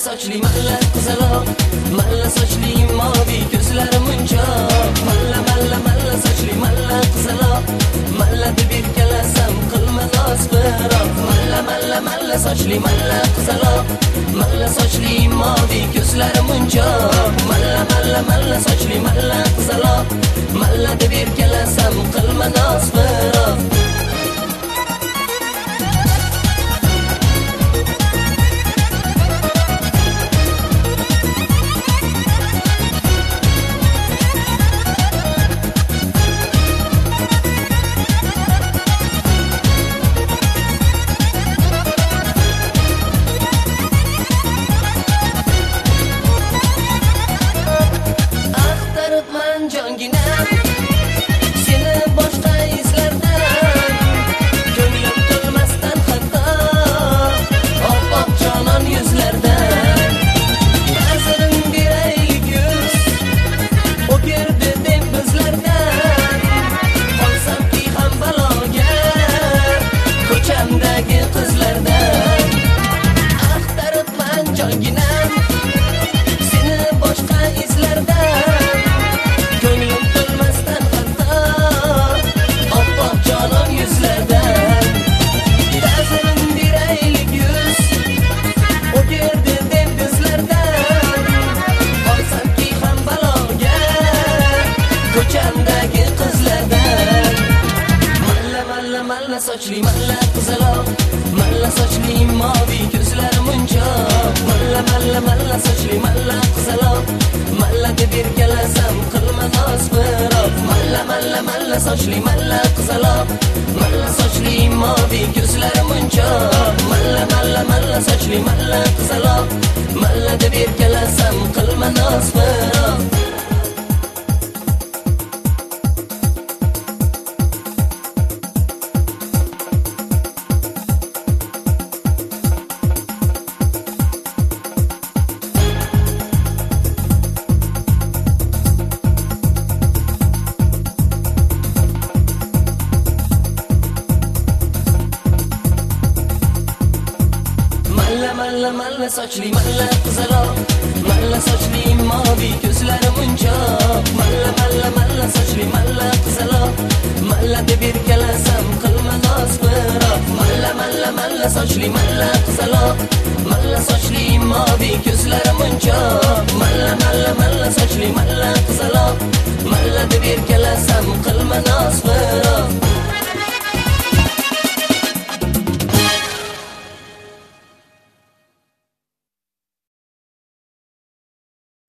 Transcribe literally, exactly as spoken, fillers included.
sochli malla qizaloq, malla sochli moviy ko'zlari munchoq. Malla malla malla sochli malla qizaloq, malla deb erkalasam qilma noz biroq. Malla malla malla sochli malla qizaloq, malla sochli moviy ko'zlari munchoq. Malla malla malla sochli malla qizaloq, malla deb erkalasam qilma noz biroq. Sochli malla qizaloq, malla sochli moviy ko'zlari munchoq. Malla malla malla sochli malla qizaloq, malla deb erkalasam qilma noz biroq. Malla malla malla sochli malla qizaloq, malla sochli moviy ko'zlari munchoq. Malla malla malla sochli malla qizaloq, malla deb erkalasam qilma noz biroq. Malla malla sochli malla qizaloq, malla sochli moviy ko'zlari munchoq. Malla malla malla sochli malla qizaloq, malla deb erkalasam qilma noz biroq. Malla malla malla sochli malla qizaloq, malla sochli moviy ko'zlari munchoq. Malla malla malla sochli malla qizaloq,